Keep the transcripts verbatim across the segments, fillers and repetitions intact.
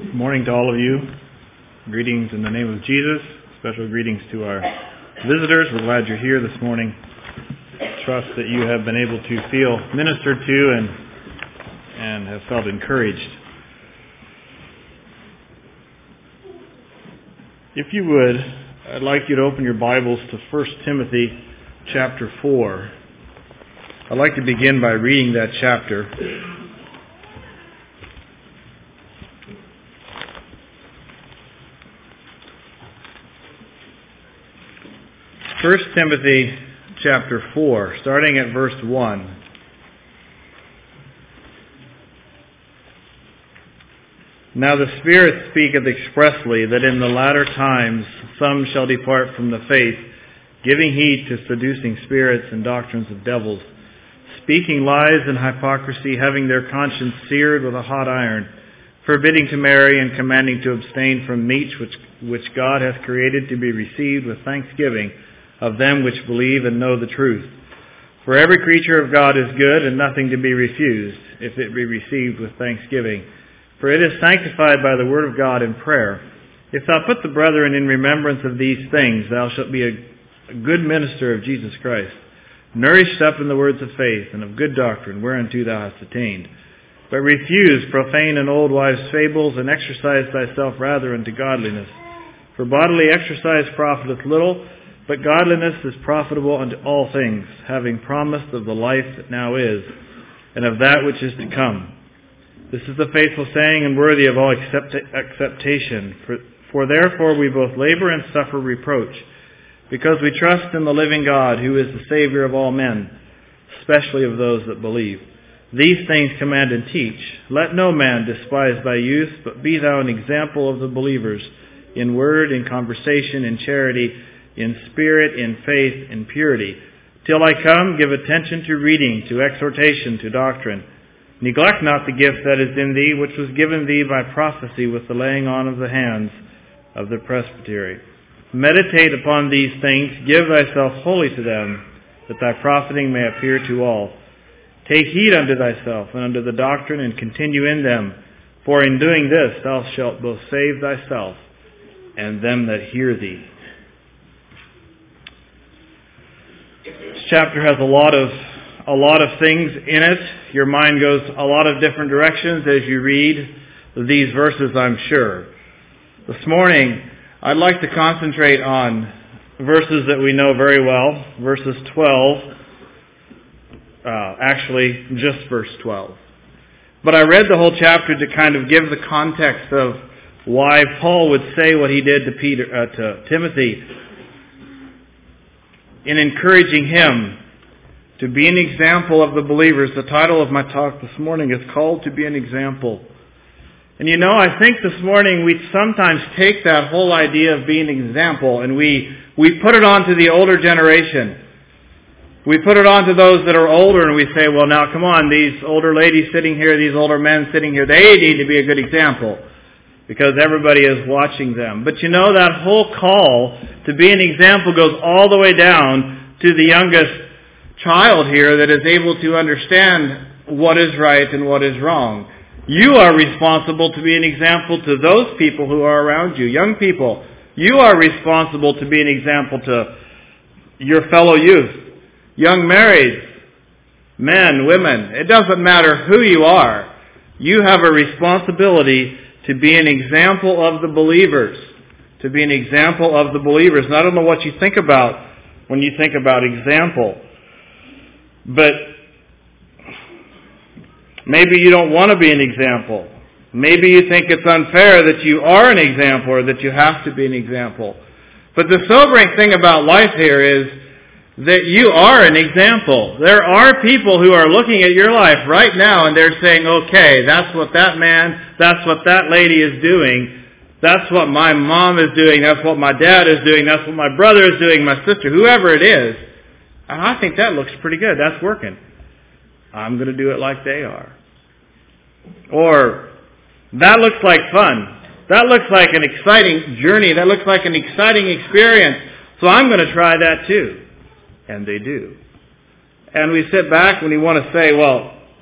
Good morning to all of you. Greetings in the name of Jesus. Special greetings to our visitors. We're glad you're here this morning. Trust that you have been able to feel ministered to and and have felt encouraged. If you would, I'd like you to open your Bibles to First Timothy chapter four. I'd like to begin by reading that chapter. First Timothy chapter four, starting at verse one. Now the Spirit speaketh expressly that in the latter times some shall depart from the faith, giving heed to seducing spirits and doctrines of devils, speaking lies and hypocrisy, having their conscience seared with a hot iron, forbidding to marry and commanding to abstain from meats which, which God hath created to be received with thanksgiving of them which believe and know the truth. For every creature of God is good, and nothing to be refused, if it be received with thanksgiving. For it is sanctified by the word of God in prayer. If thou put the brethren in remembrance of these things, thou shalt be a, a good minister of Jesus Christ, nourished up in the words of faith and of good doctrine, whereunto thou hast attained. But refuse profane and old wives' fables, and exercise thyself rather unto godliness. For bodily exercise profiteth little, but godliness is profitable unto all things, having promised of the life that now is, and of that which is to come. This is the faithful saying, and worthy of all accept- acceptation. For, for therefore we both labor and suffer reproach, because we trust in the living God, who is the Savior of all men, especially of those that believe. These things command and teach. Let no man despise thy youth, but be thou an example of the believers, in word, in conversation, in charity, in spirit, in faith, in purity. Till I come, give attention to reading, to exhortation, to doctrine. Neglect not the gift that is in thee, which was given thee by prophecy with the laying on of the hands of the presbytery. Meditate upon these things, give thyself wholly to them, that thy profiting may appear to all. Take heed unto thyself and unto the doctrine, and continue in them. For in doing this thou shalt both save thyself and them that hear thee. This chapter has a lot of a lot of things in it. Your mind goes a lot of different directions as you read these verses, I'm sure. This morning, I'd like to concentrate on verses that we know very well, verses twelve, uh, actually just verse twelve. But I read the whole chapter to kind of give the context of why Paul would say what he did to Peter, uh, to Timothy, in encouraging him to be an example of the believers. The title of my talk this morning is called To Be an Example. And you know, I think this morning we sometimes take that whole idea of being an example and we, we put it onto the older generation. We put it onto those that are older and we say, well now come on, these older ladies sitting here, these older men sitting here, they need to be a good example, because everybody is watching them. But you know, that whole call to be an example goes all the way down to the youngest child here that is able to understand what is right and what is wrong. You are responsible to be an example to those people who are around you. Young people, you are responsible to be an example to your fellow youth. Young marrieds, men, women, it doesn't matter who you are. You have a responsibility to be an example of the believers. To be an example of the believers. And I don't know what you think about when you think about example. But maybe you don't want to be an example. Maybe you think it's unfair that you are an example or that you have to be an example. But the sobering thing about life here is that you are an example. There are people who are looking at your life right now and they're saying, okay, that's what that man, that's what that lady is doing. That's what my mom is doing. That's what my dad is doing. That's what my brother is doing, my sister, whoever it is. And I think that looks pretty good. That's working. I'm going to do it like they are. Or, that looks like fun. That looks like an exciting journey. That looks like an exciting experience. So I'm going to try that too. And they do. And we sit back and we want to say, well,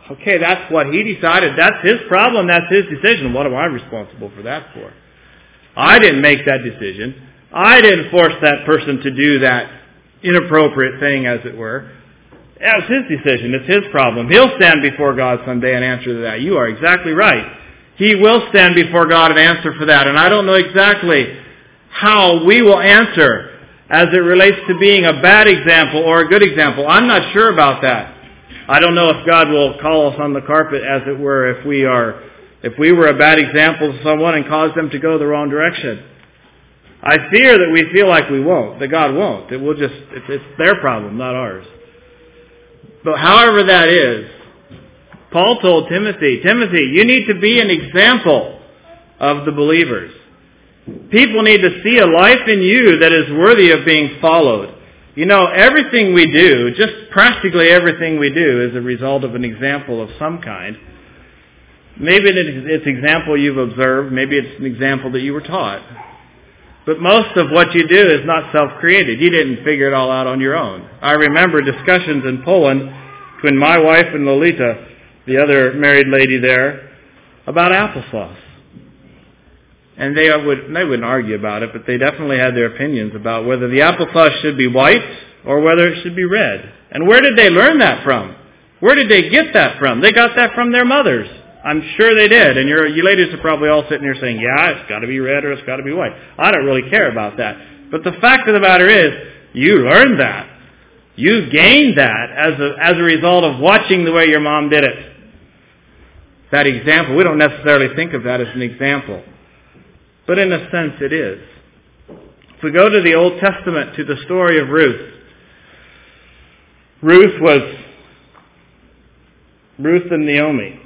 Okay, that's what he decided. That's his problem. That's his decision. What am I responsible for that for? I didn't make that decision. I didn't force that person to do that inappropriate thing, as it were. That was his decision. It's his problem. He'll stand before God someday and answer to that. You are exactly right. He will stand before God and answer for that. And I don't know exactly how we will answer as it relates to being a bad example or a good example. I'm not sure about that. I don't know if God will call us on the carpet, as it were, if we are, if we were a bad example to someone and cause them to go the wrong direction. I fear that we feel like we won't, that God won't. That we'll just, it's, it's their problem, not ours. But however that is, Paul told Timothy, Timothy, you need to be an example of the believers. People need to see a life in you that is worthy of being followed. You know, everything we do, just practically everything we do, is a result of an example of some kind. Maybe it's an example you've observed. Maybe it's an example that you were taught. But most of what you do is not self-created. You didn't figure it all out on your own. I remember discussions in Poland between my wife and Lolita, the other married lady there, about applesauce. And they would, they wouldn't argue about it, but they definitely had their opinions about whether the applesauce should be white or whether it should be red. And where did they learn that from? Where did they get that from? They got that from their mothers. I'm sure they did. And you're, you ladies are probably all sitting here saying, yeah, it's got to be red or it's got to be white. I don't really care about that. But the fact of the matter is, you learned that. You gained that as a, as a result of watching the way your mom did it. That example, we don't necessarily think of that as an example. But in a sense it is. If we go to the Old Testament, to the story of Ruth. Ruth was Ruth and Naomi.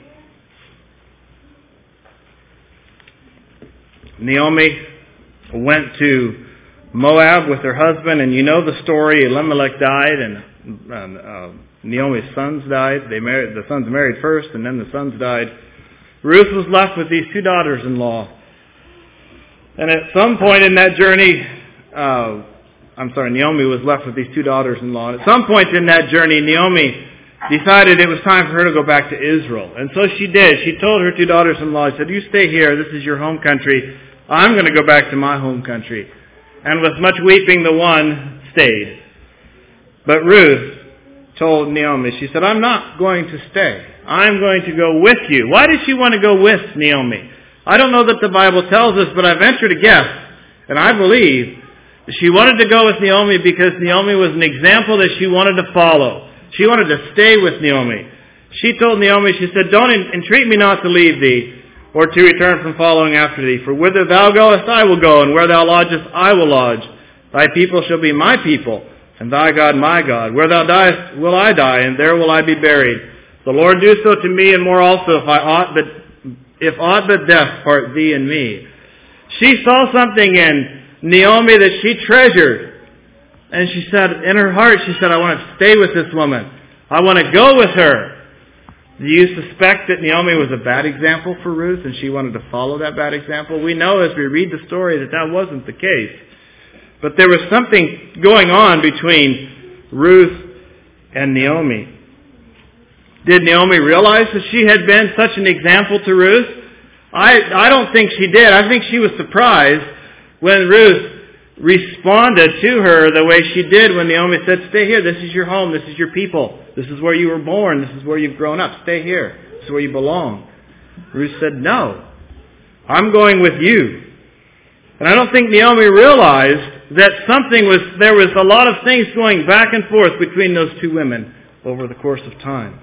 Naomi went to Moab with her husband, and you know the story. Elimelech died, and uh, Naomi's sons died. They married. The sons married first, and then the sons died. Ruth was left with these two daughters-in-law. And at some point in that journey, uh, I'm sorry, Naomi was left with these two daughters-in-law. And at some point in that journey, Naomi decided it was time for her to go back to Israel. And so she did. She told her two daughters-in-law, she said, you stay here. This is your home country. I'm going to go back to my home country. And with much weeping, the one stayed. But Ruth told Naomi, she said, I'm not going to stay. I'm going to go with you. Why did she want to go with Naomi? I don't know that the Bible tells us, but I venture to guess, and I believe, that she wanted to go with Naomi because Naomi was an example that she wanted to follow. She wanted to stay with Naomi. She told Naomi, she said, don't entreat me not to leave thee, or to return from following after thee. For whither thou goest, I will go, and where thou lodgest, I will lodge. Thy people shall be my people, and thy God my God. Where thou diest, will I die, and there will I be buried. The Lord do so to me, and more also, if I ought but if aught but death part thee and me. She saw something in Naomi that she treasured. And she said, in her heart, she said, I want to stay with this woman. I want to go with her. Do you suspect that Naomi was a bad example for Ruth and she wanted to follow that bad example? We know as we read the story that that wasn't the case. But there was something going on between Ruth and Naomi. Did Naomi realize that she had been such an example to Ruth? I, I don't think she did. I think she was surprised when Ruth responded to her the way she did when Naomi said, stay here. This is your home. This is your people. This is where you were born. This is where you've grown up. Stay here. This is where you belong. Ruth said, no. I'm going with you. And I don't think Naomi realized that something was, there was a lot of things going back and forth between those two women over the course of time.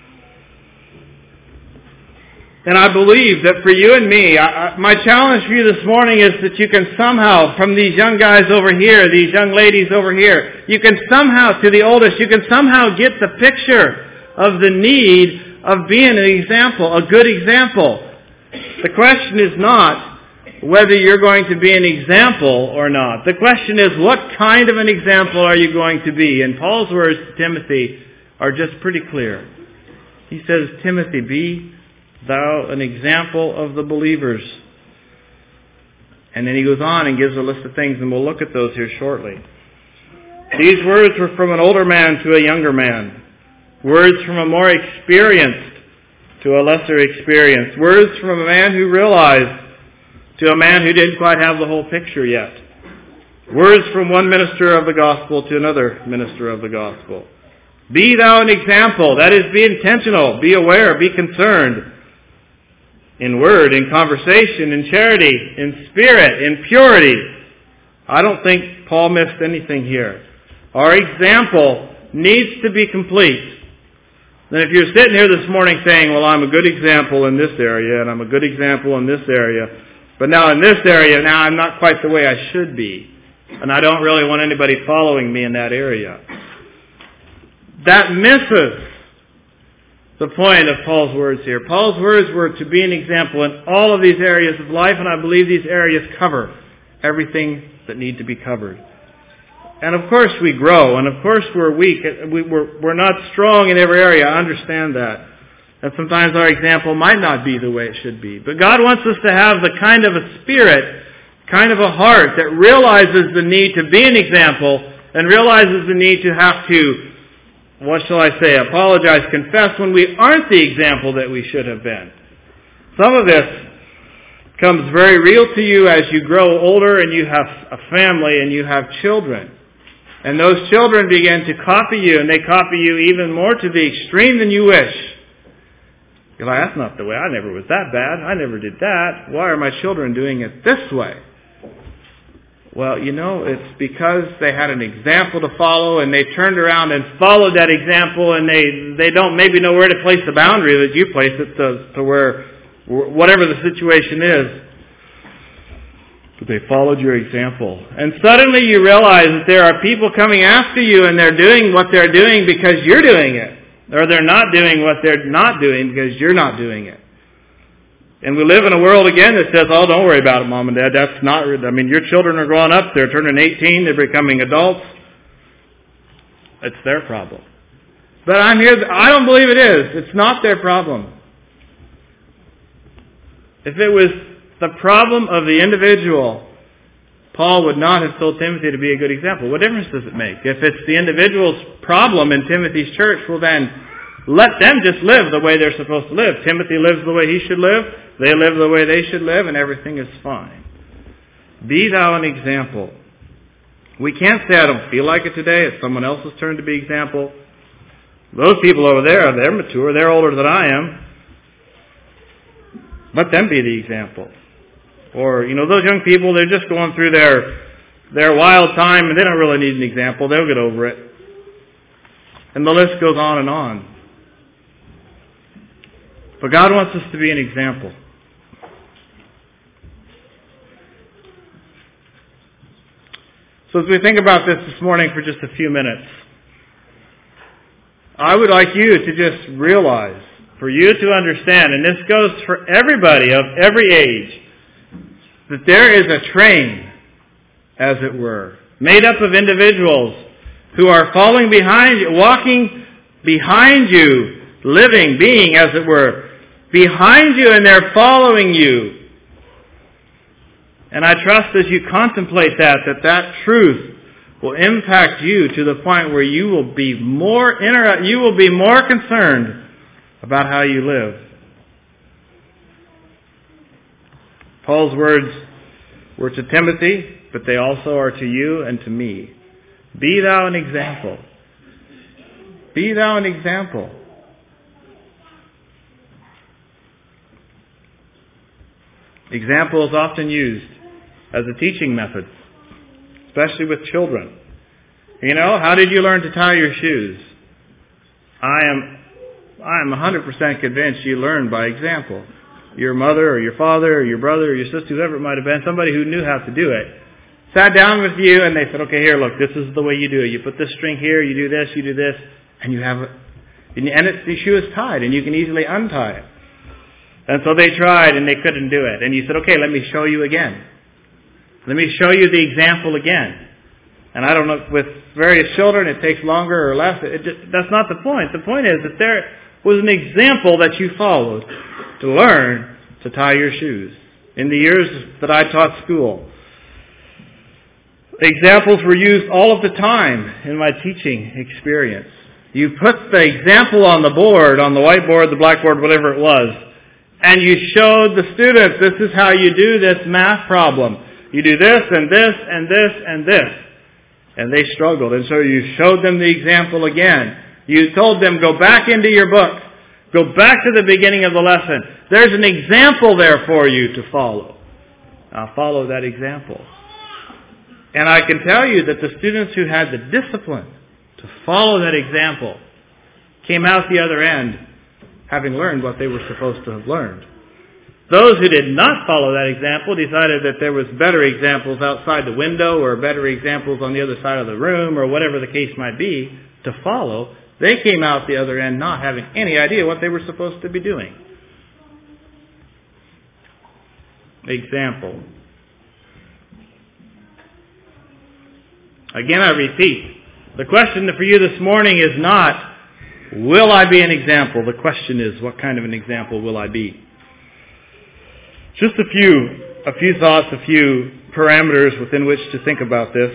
And I believe that for you and me, I, I, my challenge for you this morning is that you can somehow, from these young guys over here, these young ladies over here, you can somehow, to the oldest, you can somehow get the picture of the need of being an example, a good example. The question is not whether you're going to be an example or not. The question is, what kind of an example are you going to be? And Paul's words to Timothy are just pretty clear. He says, Timothy, be thou an example of the believers. And then he goes on and gives a list of things, and we'll look at those here shortly. These words were from an older man to a younger man. Words from a more experienced to a lesser experience. Words from a man who realized to a man who didn't quite have the whole picture yet. Words from one minister of the gospel to another minister of the gospel. Be thou an example. That is, be intentional, be aware, be concerned. In word, in conversation, in charity, in spirit, in purity. I don't think Paul missed anything here. Our example needs to be complete. And if you're sitting here this morning saying, well, I'm a good example in this area, and I'm a good example in this area, but now in this area, now I'm not quite the way I should be, and I don't really want anybody following me in that area. That misses the point of Paul's words here. Paul's words were to be an example in all of these areas of life, and I believe these areas cover everything that need to be covered. And of course we grow, and of course we're weak. We, we're, we're not strong in every area. I understand that. And sometimes our example might not be the way it should be. But God wants us to have the kind of a spirit, kind of a heart that realizes the need to be an example and realizes the need to have to, what shall I say, apologize, confess when we aren't the example that we should have been. Some of this comes very real to you as you grow older and you have a family and you have children. And those children begin to copy you, and they copy you even more to the extreme than you wish. You're like, that's not the way. I never was that bad. I never did that. Why are my children doing it this way? Well, you know, it's because they had an example to follow, and they turned around and followed that example, and they, they don't maybe know where to place the boundary that you place it to, to where, whatever the situation is. But they followed your example. And suddenly you realize that there are people coming after you, and they're doing what they're doing because you're doing it. Or they're not doing what they're not doing because you're not doing it. And we live in a world again that says, oh, don't worry about it, Mom and Dad. That's not, I mean, your children are growing up. They're turning eighteen. They're becoming adults. It's their problem. But I'm here, I don't believe it is. It's not their problem. If it was the problem of the individual, Paul would not have told Timothy to be a good example. What difference does it make? If it's the individual's problem in Timothy's church, well then, let them just live the way they're supposed to live. Timothy lives the way he should live. They live the way they should live, and everything is fine. Be thou an example. We can't say, I don't feel like it today. It's someone else's turn to be example. Those people over there, they're mature. They're older than I am. Let them be the example. Or, you know, those young people, they're just going through their their wild time, and they don't really need an example. They'll get over it. And the list goes on and on. But God wants us to be an example. So as we think about this this morning for just a few minutes, I would like you to just realize, for you to understand, and this goes for everybody of every age, that there is a train, as it were, made up of individuals who are falling behind you, walking behind you, living, being, as it were, behind you, and they're following you. And I trust as you contemplate that, that that truth will impact you to the point where you will be more inter- you will be more concerned about how you live. Paul's words were to Timothy, but they also are to you and to me. Be thou an example. Be thou an example. Example is often used as a teaching method, especially with children. You know, how did you learn to tie your shoes? I am I am one hundred percent convinced you learned by example. Your mother or your father or your brother or your sister, whoever it might have been, somebody who knew how to do it, sat down with you and they said, okay, here, look, this is the way you do it. You put this string here, you do this, you do this, and you have it. And it's, the shoe is tied, and you can easily untie it. And so they tried, and they couldn't do it. And you said, okay, let me show you again. Let me show you the example again. And I don't know, with various children, it takes longer or less. It just, that's not the point. The point is that there was an example that you followed to learn to tie your shoes. In the years that I taught school, examples were used all of the time in my teaching experience. You put the example on the board, on the whiteboard, the blackboard, whatever it was, and you showed the students, this is how you do this math problem. You do this and this and this and this. And they struggled. And so you showed them the example again. You told them, go back into your book. Go back to the beginning of the lesson. There's an example there for you to follow. Now follow that example. And I can tell you that the students who had the discipline to follow that example came out the other end having learned what they were supposed to have learned. Those who did not follow that example decided that there was better examples outside the window or better examples on the other side of the room or whatever the case might be to follow. They came out the other end not having any idea what they were supposed to be doing. Example. Again, I repeat, the question for you this morning is not, will I be an example? The question is, what kind of an example will I be? Just a few, a few thoughts, a few parameters within which to think about this.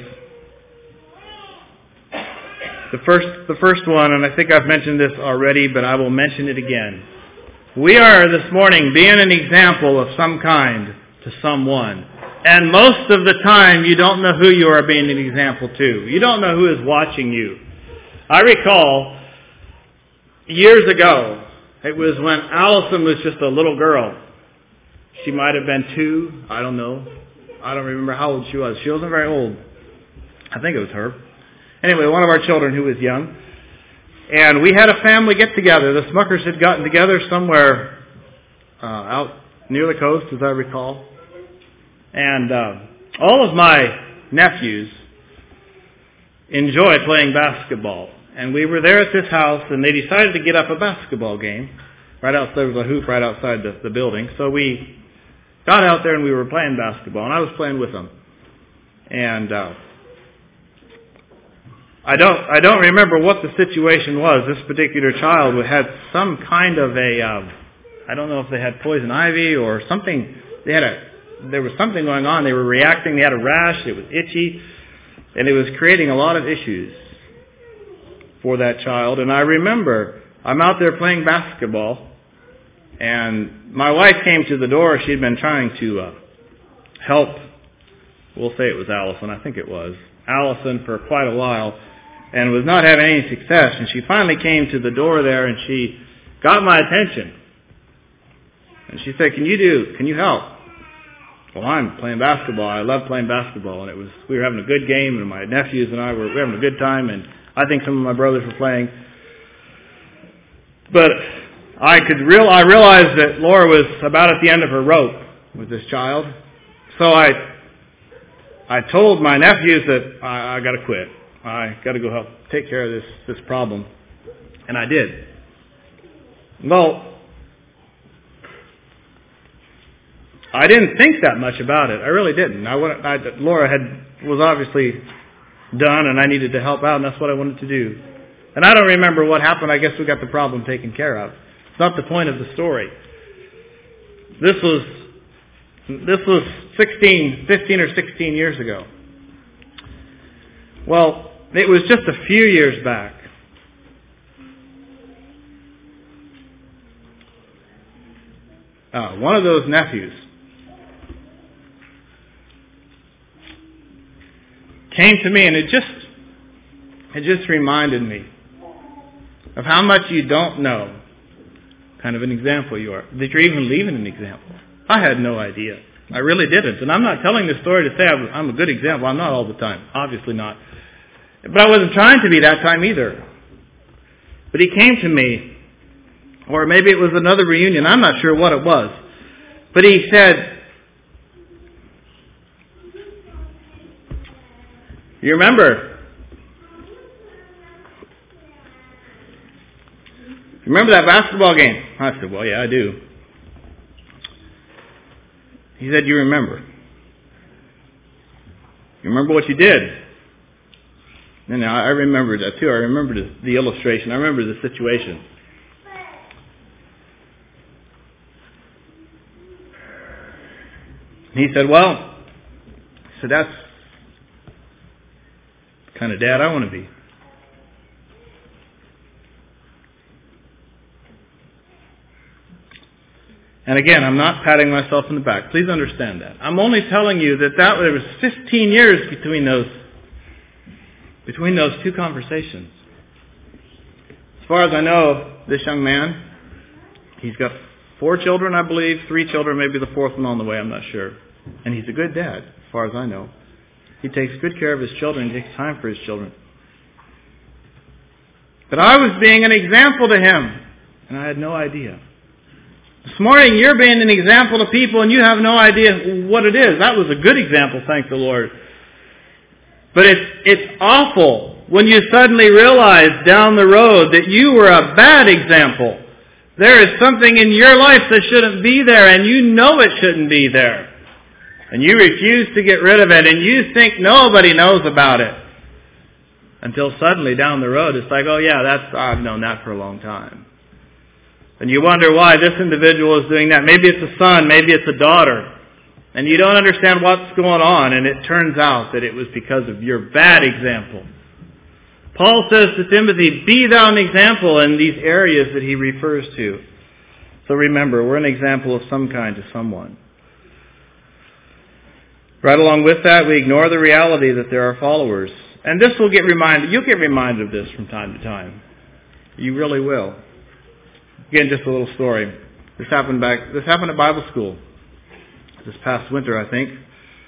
The first, the first one, and I think I've mentioned this already, but I will mention it again. We are this morning being an example of some kind to someone. And most of the time, you don't know who you are being an example to. You don't know who is watching you. I recall years ago, it was when Allison was just a little girl. She might have been two. I don't know. I don't remember how old she was. She wasn't very old. I think it was her. Anyway, one of our children who was young. And we had a family get-together. The Smuckers had gotten together somewhere uh, out near the coast, as I recall. And uh, all of my nephews enjoy playing basketball. And we were there at this house, and they decided to get up a basketball game. Right outside, there was a hoop right outside the, the building. So we got out there and we were playing basketball, and I was playing with them. And uh, I don't I don't remember what the situation was. This particular child had some kind of a, uh, I don't know if they had poison ivy or something. They had a, there was something going on. They were reacting. They had a rash. It was itchy. And it was creating a lot of issues for that child. And I remember I'm out there playing basketball, and my wife came to the door. She'd been trying to uh, help, we'll say it was Allison, I think it was, Allison for quite a while, and was not having any success. And she finally came to the door there, and she got my attention. And she said, can you do, can you help? Well, I'm playing basketball. I love playing basketball. And it was, we were having a good game, and my nephews and I were, we were having a good time, and I think some of my brothers were playing. But I could real I realized that Laura was about at the end of her rope with this child. So I I told my nephews that I, I got to quit. I got to go help take care of this this problem, and I did. Well, I didn't think that much about it. I really didn't. I, went, I Laura had was obviously done, and I needed to help out, and that's what I wanted to do. And I don't remember what happened. I guess we got the problem taken care of. It's not the point of the story. This was this was sixteen, fifteen or sixteen years ago. Well, it was just a few years back. Uh, one of those nephews came to me, and it just it just reminded me of how much you don't know, kind of an example you are, that you're even leaving an example. I had no idea. I really didn't. And I'm not telling this story to say I'm a good example. I'm not all the time. Obviously not. But I wasn't trying to be that time either. But he came to me, or maybe it was another reunion. I'm not sure what it was. But he said, you remember... Remember that basketball game? I said, well, yeah, I do. He said, you remember. You remember what you did? And I remembered that too. I remembered the illustration. I remember the situation. And he said, well, he said, that's the kind of dad I want to be. And again, I'm not patting myself on the back. Please understand that. I'm only telling you that, that there was fifteen years between those, between those two conversations. As far as I know, this young man, he's got four children, I believe, three children, maybe the fourth one on the way, I'm not sure. And he's a good dad, as far as I know. He takes good care of his children. He takes time for his children. But I was being an example to him, and I had no idea. This morning, you're being an example to people, and you have no idea what it is. That was a good example, thank the Lord. But it's, it's awful when you suddenly realize down the road that you were a bad example. There is something in your life that shouldn't be there, and you know it shouldn't be there. And you refuse to get rid of it, and you think nobody knows about it. Until suddenly down the road, it's like, oh yeah, that's I've known that for a long time. And you wonder why this individual is doing that. Maybe it's a son, maybe it's a daughter. And you don't understand what's going on, and it turns out that it was because of your bad example. Paul says to Timothy, be thou an example in these areas that he refers to. So remember, we're an example of some kind to someone. Right along with that, we ignore the reality that there are followers. And this will get reminded, you'll get reminded of this from time to time. You really will. Again, just a little story. This happened back, this happened at Bible school. This past winter, I think.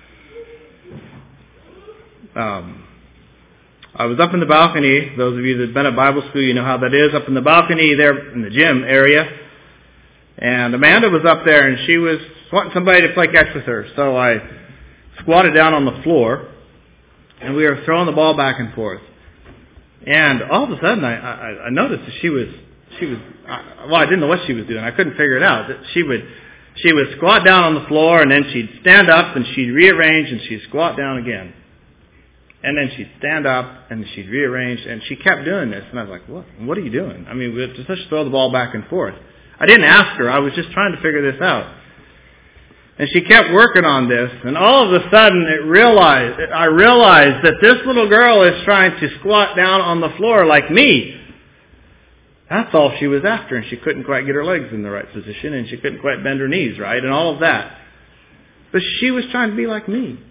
Um, I was up in the balcony. Those of you that have been at Bible school, you know how that is. Up in the balcony there in the gym area. And Amanda was up there, and she was wanting somebody to play catch with her. So I squatted down on the floor, and we were throwing the ball back and forth. And all of a sudden, I, I, I noticed that she was, she was, well, I didn't know what she was doing. I couldn't figure it out. That she would, she would squat down on the floor, and then she'd stand up, and she'd rearrange, and she'd squat down again. And then she'd stand up, and she'd rearrange, and she kept doing this. And I was like, what? What are you doing? I mean, we just throw the ball back and forth. I didn't ask her. I was just trying to figure this out. And she kept working on this, and all of a sudden it realized, I realized that this little girl is trying to squat down on the floor like me. That's all she was after, and she couldn't quite get her legs in the right position, and she couldn't quite bend her knees right, and all of that. But she was trying to be like me.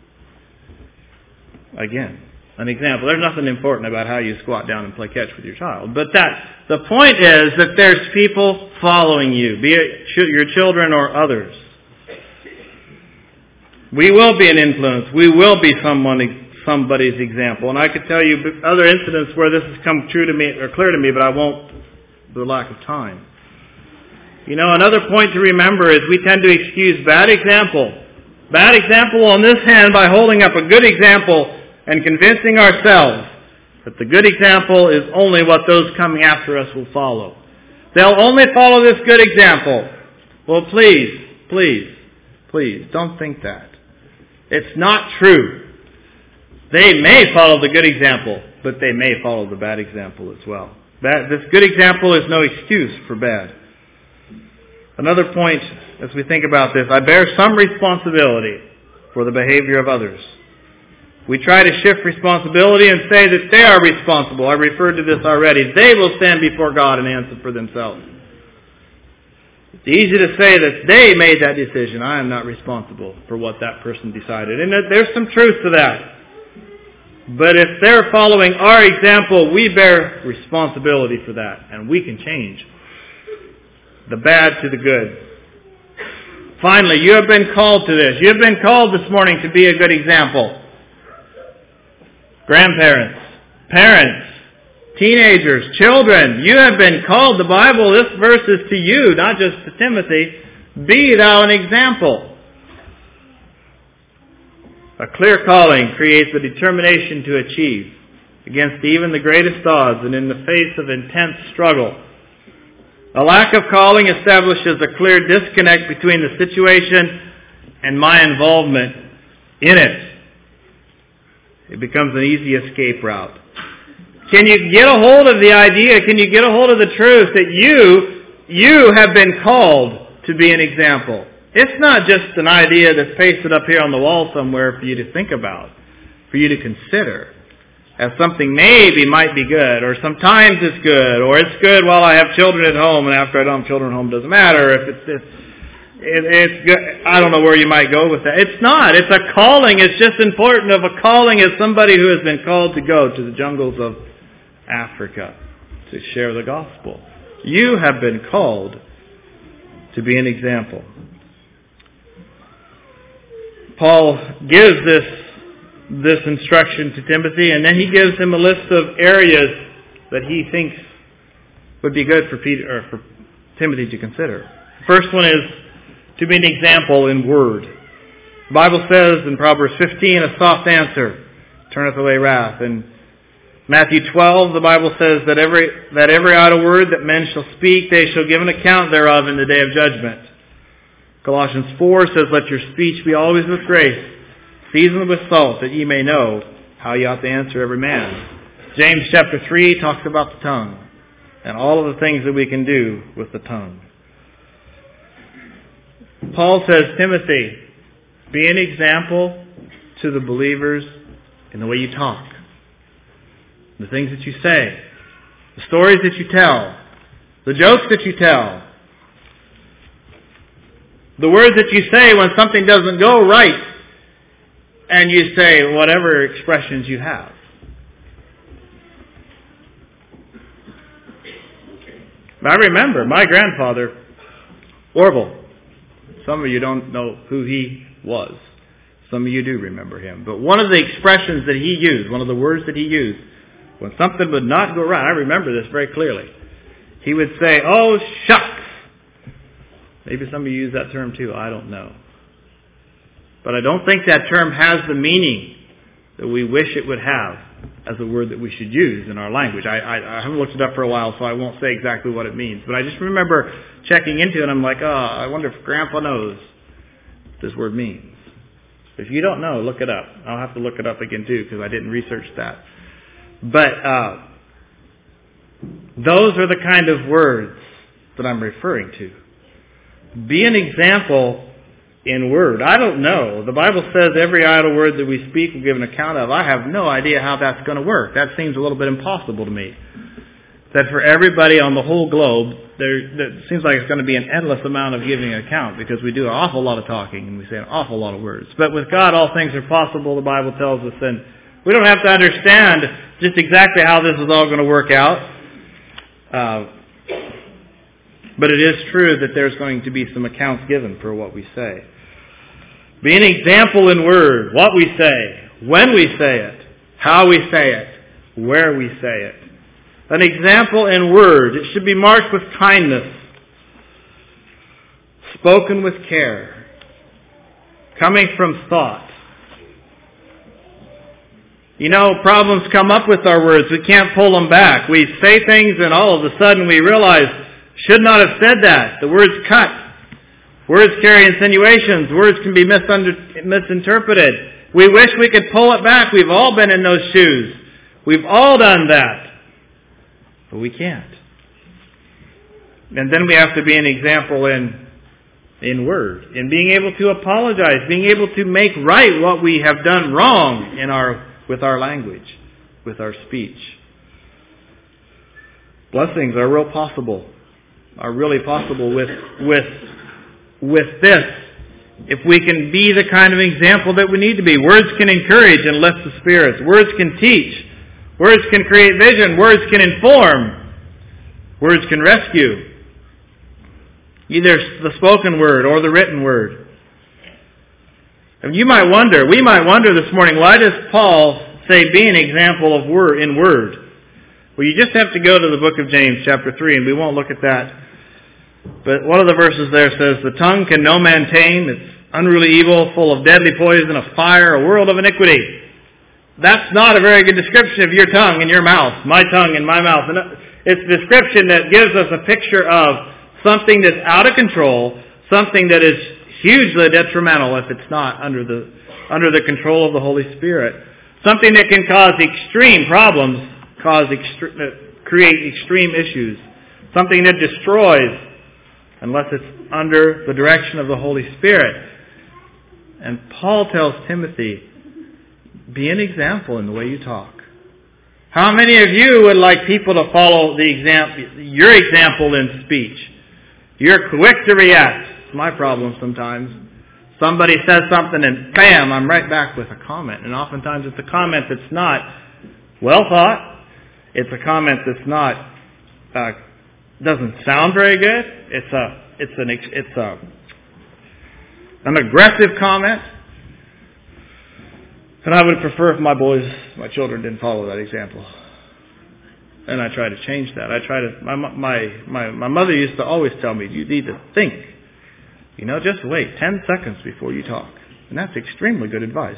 Again, an example. There's nothing important about how you squat down and play catch with your child. But that the point is that there's people following you, be it your children or others. We will be an influence. We will be someone, somebody's example. And I could tell you other incidents where this has come true to me or clear to me, but I won't for the lack of time. You know, another point to remember is we tend to excuse bad example. Bad example on this hand by holding up a good example and convincing ourselves that the good example is only what those coming after us will follow. They'll only follow this good example. Well, please, please, please, don't think that. It's not true. They may follow the good example, but they may follow the bad example as well. That, this good example is no excuse for bad. Another point, as we think about this, I bear some responsibility for the behavior of others. We try to shift responsibility and say that they are responsible. I referred to this already. They will stand before God and answer for themselves. It's easy to say that they made that decision. I am not responsible for what that person decided. And there's some truth to that. But if they're following our example, we bear responsibility for that. And we can change the bad to the good. Finally, you have been called to this. You have been called this morning to be a good example. Grandparents, parents, teenagers, children, you have been called. The Bible, this verse is to you, not just to Timothy. Be thou an example. A clear calling creates a determination to achieve against even the greatest odds and in the face of intense struggle. A lack of calling establishes a clear disconnect between the situation and my involvement in it. It becomes an easy escape route. Can you get a hold of the idea? Can you get a hold of the truth that you, you have been called to be an example? It's not just an idea that's pasted up here on the wall somewhere for you to think about, for you to consider as something maybe might be good, or sometimes it's good, or it's good while I have children at home, and after I don't have children at home, it doesn't matter. If it's, if It, it's, I don't know where you might go with that. It's not. It's a calling. It's just important of a calling as somebody who has been called to go to the jungles of Africa to share the gospel. You have been called to be an example. Paul gives this, this instruction to Timothy, and then he gives him a list of areas that he thinks would be good for Peter or for Timothy to consider. The first one is to be an example in word. The Bible says in Proverbs fifteen, a soft answer turneth away wrath. In Matthew twelve, the Bible says that every that every idle word that men shall speak, they shall give an account thereof in the day of judgment. Colossians four says, let your speech be always with grace, seasoned with salt, that ye may know how ye ought to answer every man. James chapter three talks about the tongue and all of the things that we can do with the tongue. Paul says, Timothy, be an example to the believers in the way you talk, the things that you say, the stories that you tell, the jokes that you tell, the words that you say when something doesn't go right, and you say whatever expressions you have. I remember my grandfather, Orville. Some of you don't know who he was. Some of you do remember him. But one of the expressions that he used, one of the words that he used, when something would not go right, I remember this very clearly. He would say, oh, shucks. Maybe some of you use that term too. I don't know. But I don't think that term has the meaning that we wish it would have as a word that we should use in our language. I, I, I haven't looked it up for a while, so I won't say exactly what it means. But I just remember checking into it, and I'm like, oh, I wonder if Grandpa knows what this word means. If you don't know, look it up. I'll have to look it up again too, because I didn't research that. But uh, those are the kind of words that I'm referring to. Be an example in word. I don't know. The Bible says every idle word that we speak will give an account of. I have no idea how that's going to work. That seems a little bit impossible to me. That for everybody on the whole globe, there, there seems like it's going to be an endless amount of giving an account, because we do an awful lot of talking and we say an awful lot of words. But with God, all things are possible, the Bible tells us, and we don't have to understand just exactly how this is all going to work out. Uh, But it is true that there's going to be some accounts given for what we say. Be an example in word, what we say, when we say it, how we say it, where we say it. An example in word. It should be marked with kindness, spoken with care, coming from thought. You know, problems come up with our words. We can't pull them back. We say things and all of a sudden we realize, should not have said that. The words cut. Words carry insinuations. Words can be misunder- misinterpreted. We wish we could pull it back. We've all been in those shoes. We've all done that. But we can't. And then we have to be an example in, in word. In being able to apologize. Being able to make right what we have done wrong in our, with our language. With our speech. Blessings are real possible. Are really possible with with with this. If we can be the kind of example that we need to be. Words can encourage and lift the spirits. Words can teach. Words can create vision. Words can inform. Words can rescue. Either the spoken word or the written word. And you might wonder, we might wonder this morning, why does Paul say be an example of word in word? Well, you just have to go to the book of James chapter three, and we won't look at that. But one of the verses there says, the tongue can no man tame. It's unruly evil, full of deadly poison, of fire, a world of iniquity. That's not a very good description of your tongue and your mouth, my tongue and my mouth. It's a description that gives us a picture of something that's out of control, something that is hugely detrimental if it's not under the under the control of the Holy Spirit. Something that can cause extreme problems, cause extre- create extreme issues. Something that destroys unless it's under the direction of the Holy Spirit. And Paul tells Timothy, be an example in the way you talk. How many of you would like people to follow the example, your example in speech? You're quick to react. It's my problem sometimes. Somebody says something and bam, I'm right back with a comment. And oftentimes it's a comment that's not well thought. It's a comment that's not, uh, doesn't sound very good. It's a, it's an, it's a, an aggressive comment. And I would prefer if my boys, my children didn't follow that example. And I try to change that. I try to, my, my, my, my mother used to always tell me, you need to think. You know, just wait ten seconds before you talk. And that's extremely good advice.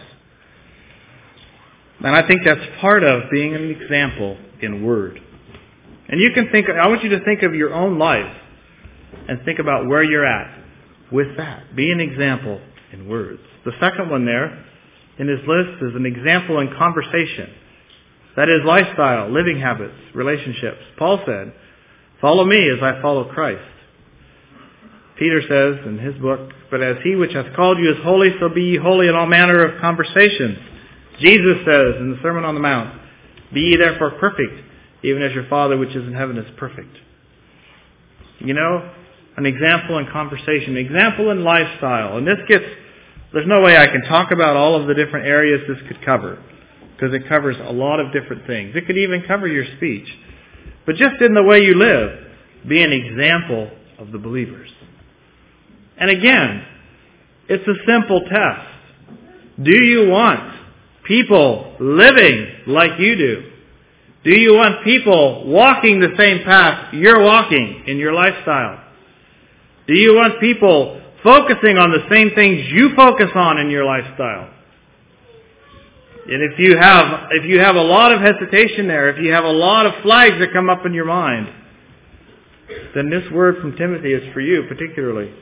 And I think that's part of being an example in word. And you can think, I want you to think of your own life and think about where you're at with that. Be an example in words. The second one there in his list is an example in conversation. That is lifestyle, living habits, relationships. Paul said, follow me as I follow Christ. Peter says in his book, but as he which hath called you is holy, so be ye holy in all manner of conversation. Jesus says in the Sermon on the Mount, be ye therefore perfect, even as your Father which is in heaven is perfect. You know, an example in conversation, an example in lifestyle. And this gets, there's no way I can talk about all of the different areas this could cover, because it covers a lot of different things. It could even cover your speech. But just in the way you live, be an example of the believers. And again, it's a simple test. Do you want people living like you do? Do you want people walking the same path you're walking in your lifestyle? Do you want people focusing on the same things you focus on in your lifestyle? And if you have, if you have a lot of hesitation there, if you have a lot of flags that come up in your mind, then this word from Timothy is for you particularly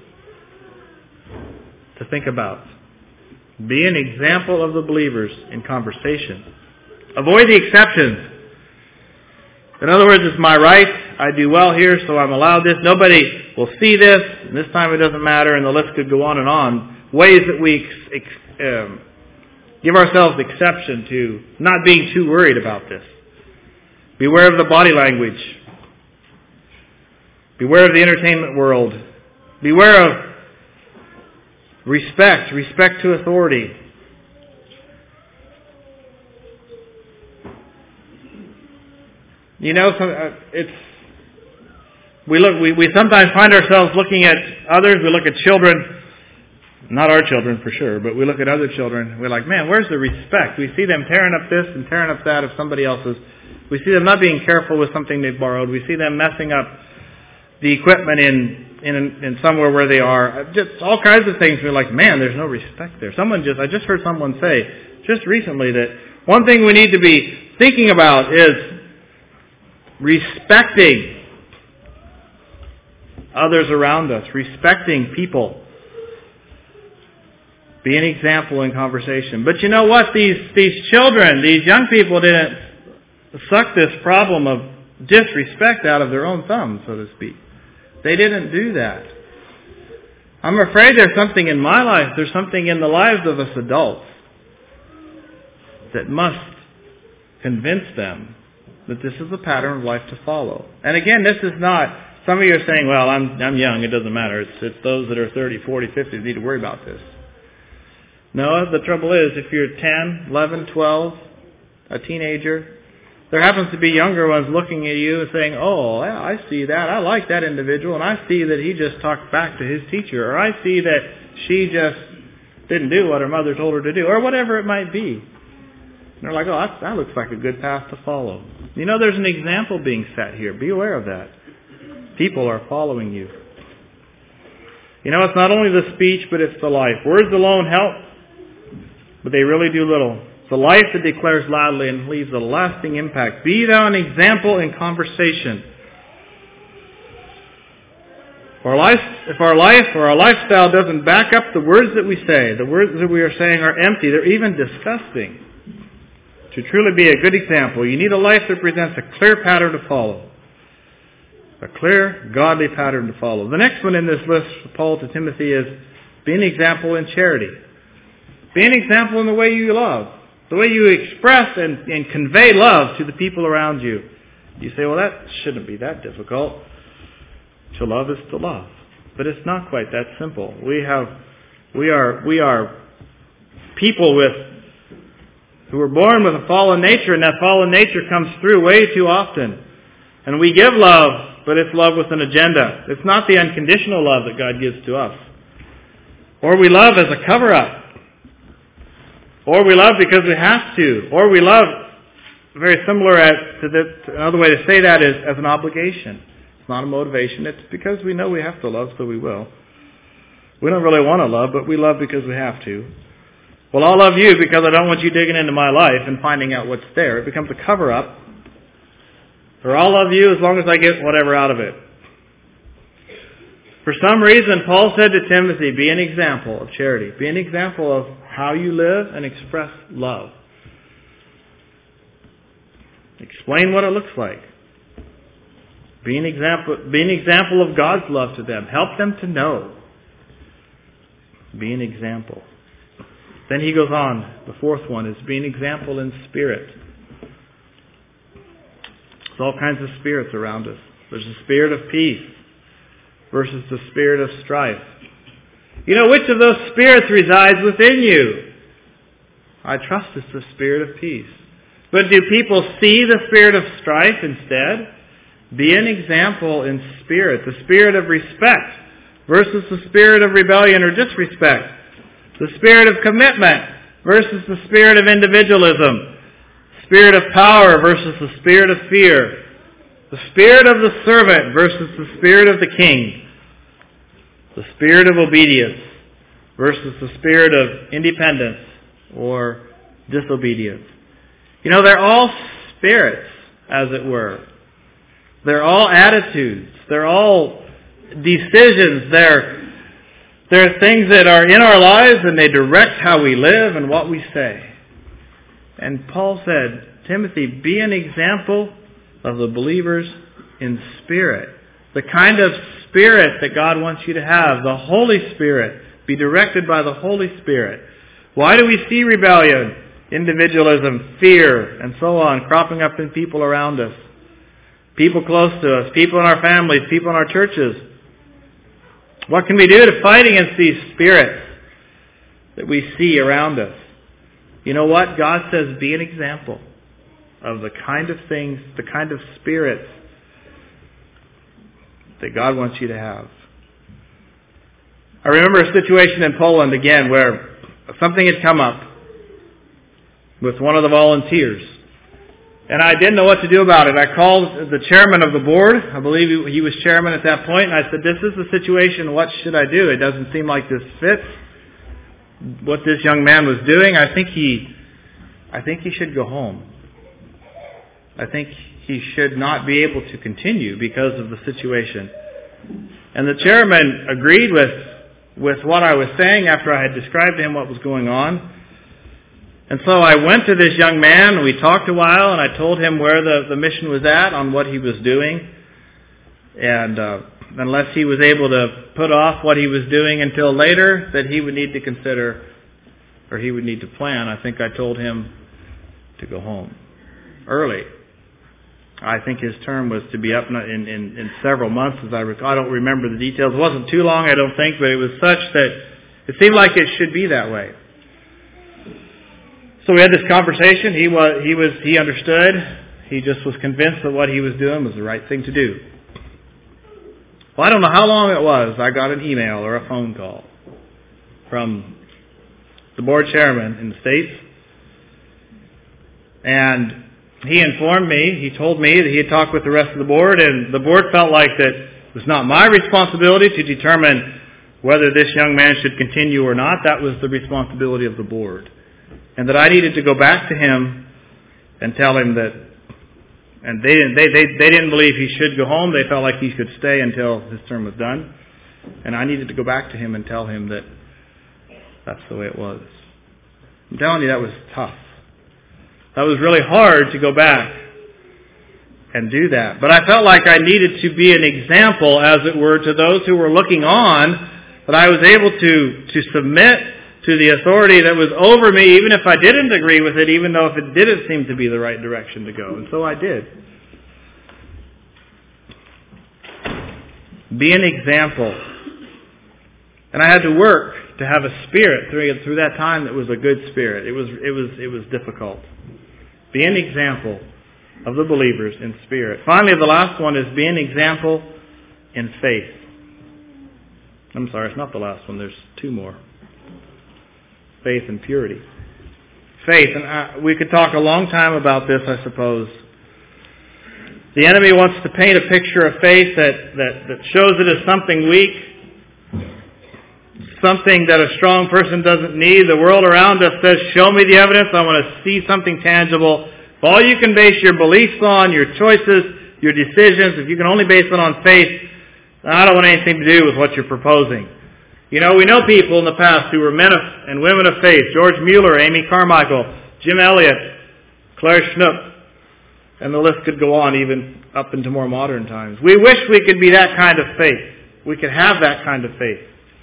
to think about. Be an example of the believers in conversation. Avoid the exceptions. In other words, it's my right. I do well here, so I'm allowed this. Nobody will see this. And this time it doesn't matter. And the list could go on and on. Ways that we ex- ex- um, give ourselves exception to not being too worried about this. Beware of the body language. Beware of the entertainment world. Beware of respect. Respect to authority. You know, it's we look. We, we sometimes find ourselves looking at others. We look at children, not our children for sure, but we look at other children. We're like, man, where's the respect? We see them tearing up this and tearing up that of somebody else's. We see them not being careful with something they've borrowed. We see them messing up the equipment in in, in somewhere where they are. Just all kinds of things. We're like, man, there's no respect there. Someone just I just heard someone say just recently that one thing we need to be thinking about is respecting others around us, respecting people. Be an example in conversation. But you know what? These these children, these young people didn't suck this problem of disrespect out of their own thumb, so to speak. They didn't do that. I'm afraid there's something in my life, there's something in the lives of us adults that must convince them that this is a pattern of life to follow. And again, this is not, some of you are saying, well, I'm I'm young, it doesn't matter. It's, it's those that are thirty, forty, fifty that need to worry about this. No, the trouble is, if you're ten, eleven, twelve, a teenager, there happens to be younger ones looking at you and saying, oh, yeah, I see that. I like that individual, and I see that he just talked back to his teacher, or I see that she just didn't do what her mother told her to do, or whatever it might be. And they're like, oh, that, that looks like a good path to follow. You know, there's an example being set here. Be aware of that. People are following you. You know, it's not only the speech, but it's the life. Words alone help, but they really do little. It's the life that declares loudly and leaves a lasting impact. Be thou an example in conversation. If our life, if our life or our lifestyle doesn't back up the words that we say, the words that we are saying are empty, they're even disgusting. To truly be a good example, you need a life that presents a clear pattern to follow. A clear, godly pattern to follow. The next one in this list for Paul to Timothy is be an example in charity. Be an example in the way you love. The way you express and, and convey love to the people around you. You say, well, that shouldn't be that difficult. To love is to love. But it's not quite that simple. We have, we are, we are people with, who are born with a fallen nature, and that fallen nature comes through way too often. And we give love, but it's love with an agenda. It's not the unconditional love that God gives to us. Or we love as a cover-up. Or we love because we have to. Or we love, very similar at, to the, another way to say that is as an obligation. It's not a motivation. It's because we know we have to love, so we will. We don't really want to love, but we love because we have to. Well, I'll love you because I don't want you digging into my life and finding out what's there. It becomes a cover-up. Or I'll love you as long as I get whatever out of it. For some reason, Paul said to Timothy, be an example of charity. Be an example of how you live and express love. Explain what it looks like. Be an example, be an example of God's love to them. Help them to know. Be an example. Then he goes on. The fourth one is be an example in spirit. There's all kinds of spirits around us. There's a spirit of peace versus the spirit of strife. You know, which of those spirits resides within you? I trust it's the spirit of peace. But do people see the spirit of strife instead? Be an example in spirit. The spirit of respect versus the spirit of rebellion or disrespect. The spirit of commitment versus the spirit of individualism. Spirit of power versus the spirit of fear. The spirit of the servant versus the spirit of the king. The spirit of obedience versus the spirit of independence or disobedience. You know, they're all spirits, as it were. They're all attitudes. They're all decisions. They're, they're things that are in our lives and they direct how we live and what we say. And Paul said, Timothy, be an example of the believers in spirit. The kind of spirit that God wants you to have. The Holy Spirit. Be directed by the Holy Spirit. Why do we see rebellion, individualism, fear, and so on cropping up in people around us? People close to us, people in our families, people in our churches. What can we do to fight against these spirits that we see around us? You know what? God says be an example of the kind of things, the kind of spirits that God wants you to have. I remember a situation in Poland again where something had come up with one of the volunteers. And I didn't know what to do about it. I called the chairman of the board. I believe he was chairman at that point. And I said, this is the situation. What should I do? It doesn't seem like this fits what this young man was doing. I think he, I think he should go home. I think he should not be able to continue because of the situation. And the chairman agreed with, with what I was saying after I had described to him what was going on. And so I went to this young man, and we talked a while, and I told him where the, the mission was at, on what he was doing. And uh, unless he was able to put off what he was doing until later, that he would need to consider, or he would need to plan, I think I told him to go home early. I think his term was to be up in, in, in several months, as I recall. I don't remember the details. It wasn't too long, I don't think, but it was such that it seemed like it should be that way. So we had this conversation. He was, he was, he understood. He just was convinced that what he was doing was the right thing to do. Well, I don't know how long it was. I got an email or a phone call from the board chairman in the States. And he informed me, he told me that he had talked with the rest of the board, and the board felt like that it was not my responsibility to determine whether this young man should continue or not. That was the responsibility of the board. And that I needed to go back to him and tell him that, and they didn't, they, they, they didn't believe he should go home. They felt like he could stay until his term was done. And I needed to go back to him and tell him that that's the way it was. I'm telling you, that was tough. That was really hard to go back and do that. But I felt like I needed to be an example, as it were, to those who were looking on, that I was able to, to submit to the authority that was over me, even if I didn't agree with it, even though if it didn't seem to be the right direction to go. And so I did. Be an example And I had to work to have a spirit through through that time that was a good spirit. It was it was it was difficult. Be an example of the believers in spirit. Finally, the last one is be an example in faith. I'm sorry, it's not the last one. There's two more. Faith and purity. Faith, and I, we could talk a long time about this, I suppose. The enemy wants to paint a picture of faith that, that, that shows it as something weak, something that a strong person doesn't need. The world around us says, show me the evidence. I want to see something tangible. If all you can base your beliefs on, your choices, your decisions, if you can only base it on faith, I don't want anything to do with what you're proposing. You know, we know people in the past who were men of, and women of faith. George Mueller, Amy Carmichael, Jim Elliot, Claire Schnupp, and the list could go on even up into more modern times. We wish we could be that kind of faith. We could have that kind of faith.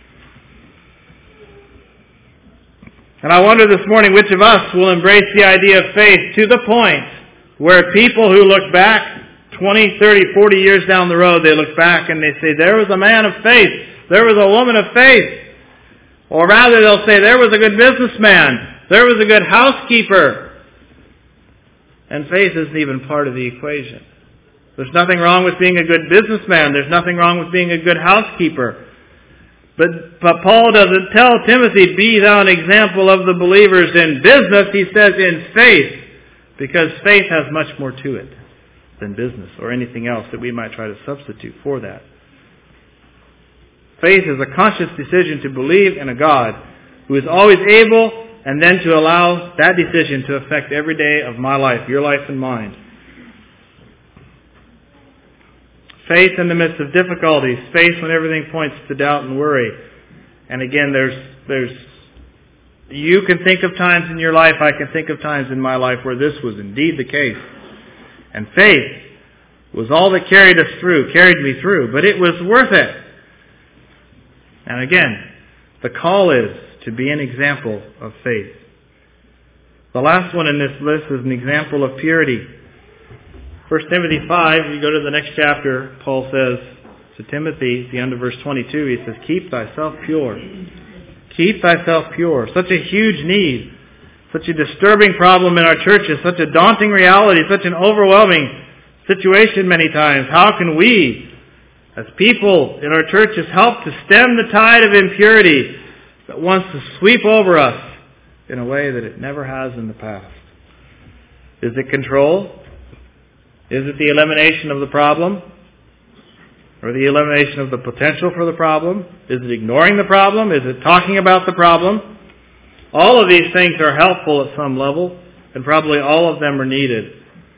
And I wonder this morning which of us will embrace the idea of faith to the point where people who look back twenty, thirty, forty years down the road, they look back and they say, there was a man of faith. There was a woman of faith. Or rather, they'll say, there was a good businessman. There was a good housekeeper. And faith isn't even part of the equation. There's nothing wrong with being a good businessman. There's nothing wrong with being a good housekeeper. But, but Paul doesn't tell Timothy, be thou an example of the believers in business. He says in faith. Because faith has much more to it than business or anything else that we might try to substitute for that. Faith is a conscious decision to believe in a God who is always able, and then to allow that decision to affect every day of my life, your life and mine. Faith in the midst of difficulties. Faith when everything points to doubt and worry. And again, there's, there's, you can think of times in your life, I can think of times in my life where this was indeed the case. And faith was all that carried us through, carried me through, but it was worth it. And again, the call is to be an example of faith. The last one in this list is an example of purity. First Timothy five, you go to the next chapter, Paul says to Timothy, at the end of verse twenty-two, he says, keep thyself pure. Keep thyself pure. Such a huge need. Such a disturbing problem in our churches. Such a daunting reality. Such an overwhelming situation many times. How can we, as people in our churches, help to stem the tide of impurity that wants to sweep over us in a way that it never has in the past? Is it control? Is it the elimination of the problem? Or the elimination of the potential for the problem? Is it ignoring the problem? Is it talking about the problem? All of these things are helpful at some level, and probably all of them are needed.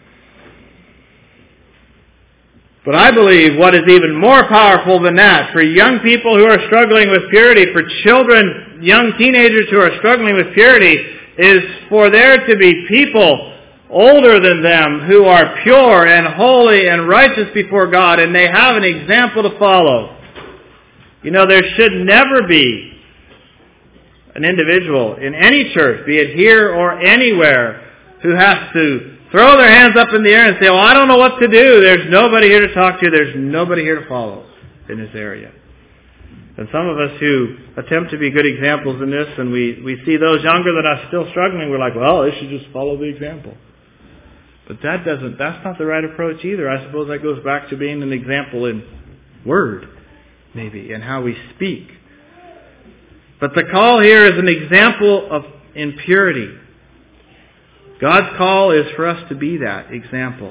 But I believe what is even more powerful than that, for young people who are struggling with purity, for children, young teenagers who are struggling with purity, is for there to be people older than them who are pure and holy and righteous before God, and they have an example to follow. You know, there should never be an individual in any church, be it here or anywhere, who has to throw their hands up in the air and say, well, I don't know what to do. There's nobody here to talk to. There's nobody here to follow in this area. And some of us who attempt to be good examples in this, and we, we see those younger than us still struggling, we're like, well, they should just follow the example. But that doesn't, that's not the right approach either. I suppose that goes back to being an example in word, maybe, and how we speak. But the call here is an example of impurity. God's call is for us to be that example.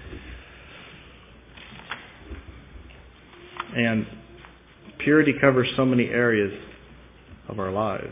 And purity covers so many areas of our lives.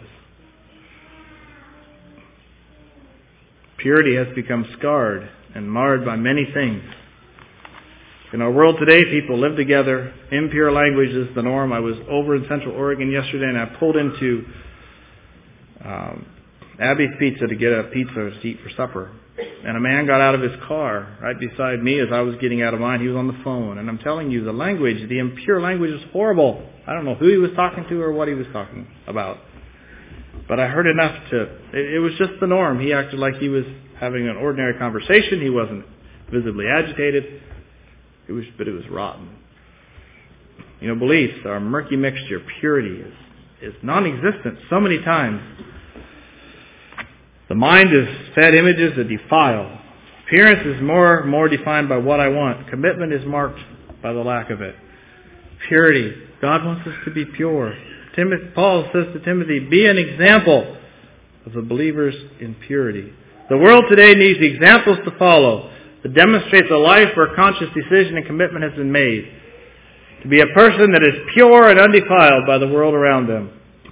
Purity has become scarred and marred by many things. In our world today, people live together. Impure language is the norm. I was over in Central Oregon yesterday, and I pulled into um, Abby's Pizza to get a pizza to eat for supper. And a man got out of his car right beside me as I was getting out of mine. He was on the phone. And I'm telling you, the language, the impure language is horrible. I don't know who he was talking to or what he was talking about. But I heard enough to, it, it was just the norm. He acted like he was having an ordinary conversation. He wasn't visibly agitated. It was, but it was rotten. You know, beliefs are a murky mixture. Purity is, is non-existent so many times. The mind is fed images that defile. Appearance is more and more defined by what I want. Commitment is marked by the lack of it. Purity. God wants us to be pure. Timothy, Paul says to Timothy, be an example of the believers in purity. The world today needs examples to follow that demonstrates a life where conscious decision and commitment has been made to be a person that is pure and undefiled by the world around them.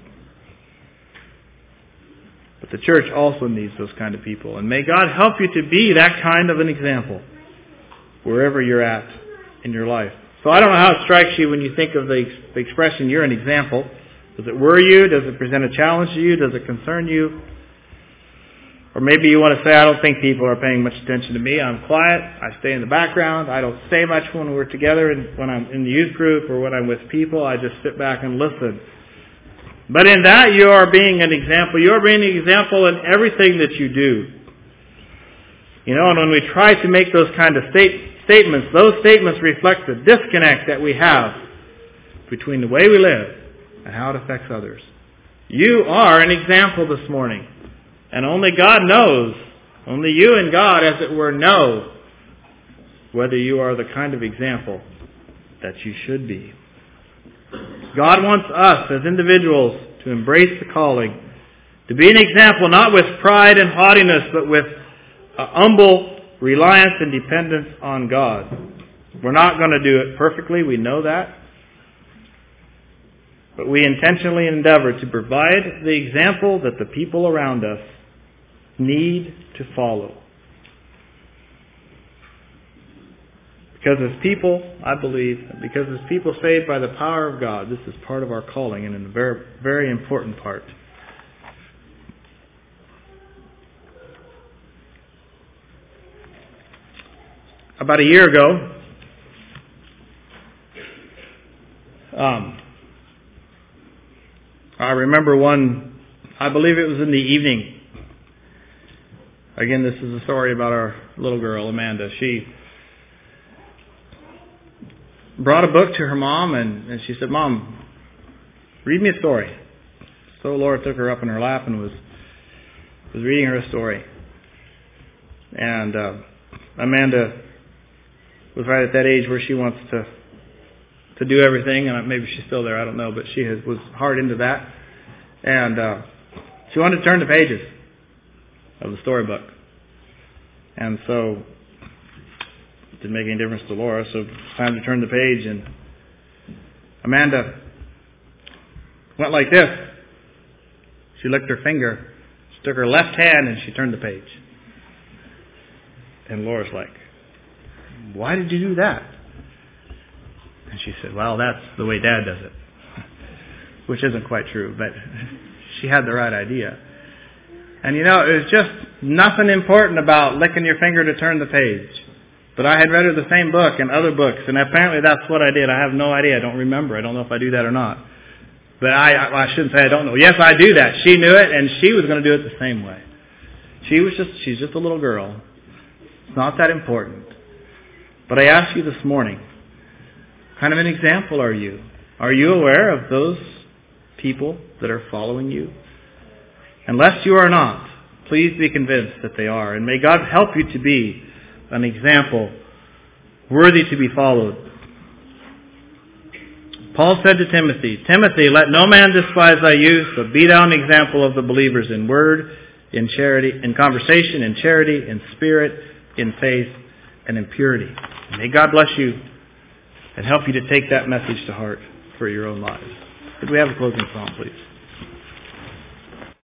But the church also needs those kind of people. And may God help you to be that kind of an example wherever you're at in your life. So I don't know how it strikes you when you think of the, the expression, you're an example. Does it worry you? Does it present a challenge to you? Does it concern you? Or maybe you want to say, I don't think people are paying much attention to me. I'm quiet. I stay in the background. I don't say much when we're together and when I'm in the youth group or when I'm with people. I just sit back and listen. But in that, you are being an example. You are being an example in everything that you do. You know, and when we try to make those kind of state, statements, those statements reflect the disconnect that we have between the way we live and how it affects others. You are an example this morning. And only God knows, only you and God, as it were, know whether you are the kind of example that you should be. God wants us as individuals to embrace the calling, to be an example not with pride and haughtiness, but with a humble reliance and dependence on God. We're not going to do it perfectly, we know that. But we intentionally endeavor to provide the example that the people around us need to follow. Because as people, I believe, because as people saved by the power of God, this is part of our calling and a very, very important part. About a year ago, um, I remember one, I believe it was in the evening. Again, this is a story about our little girl, Amanda. She brought a book to her mom, and, and she said, Mom, read me a story. So Laura took her up in her lap and was was reading her a story. And uh, Amanda was right at that age where she wants to to do everything, and maybe she's still there, I don't know, but she has, was hard into that. And uh, she wanted to turn the pages of the storybook. And so it didn't make any difference to Laura, so it was time to turn the page, and Amanda went like this. She licked her finger, she took her left hand, and she turned the page. And Laura's like, why did you do that? And she said, well, that's the way Dad does it. Which isn't quite true, but she had the right idea. And you know, it was just nothing important about licking your finger to turn the page. But I had read her the same book and other books, and apparently that's what I did. I have no idea. I don't remember. I don't know if I do that or not. But I, I shouldn't say I don't know. Yes, I do that. She knew it, and she was going to do it the same way. She was just, she's just a little girl. It's not that important. But I ask you this morning, what kind of an example are you? Are you aware of those people that are following you? Unless you are not, please be convinced that they are. And may God help you to be an example worthy to be followed. Paul said to Timothy, Timothy, let no man despise thy youth, but be thou an example of the believers in word, in charity, in conversation, in charity, in spirit, in faith, and in purity. May God bless you and help you to take that message to heart for your own lives. Could we have a closing song, please?